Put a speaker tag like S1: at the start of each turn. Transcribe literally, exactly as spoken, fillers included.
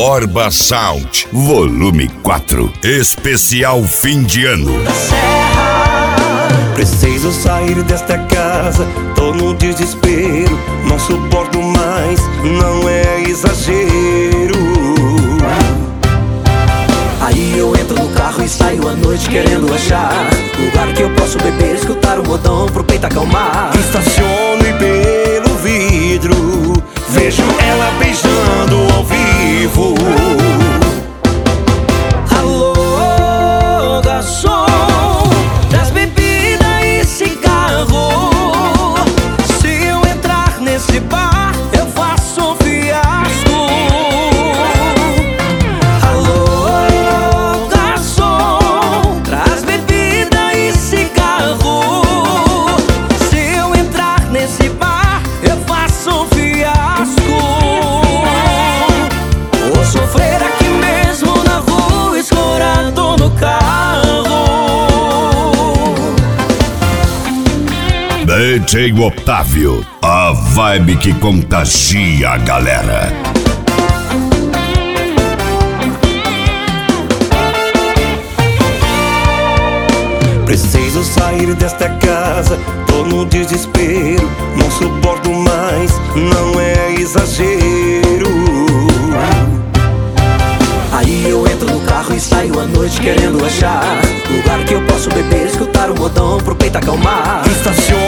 S1: Borba Sound, volume quatro, especial fim de ano.
S2: Preciso sair desta casa, tô no desespero, não suporto mais, não é exagero. Aí eu entro no carro e saio à noite querendo achar lugar que eu posso beber, escutar o modão pro peito acalmar. Estaciono e pelo vidro vejo ela beijando ao vivo. Alô, garçom, traz bebida e cigarro. Se eu entrar nesse bar, eu faço um fiasco. Alô, garçom, traz bebida e cigarro. Se eu entrar nesse bar, eu faço um fiasco. Vou sofrer aqui mesmo na rua, escorado no carro.
S1: D J Otávio, a vibe que contagia a galera.
S2: Preciso sair desta casa, tô no desespero, não suporto mais, não é exagero. Aí eu entro no carro e saio à noite querendo achar lugar que eu posso beber, escutar o modão pro peito acalmar. Estaciono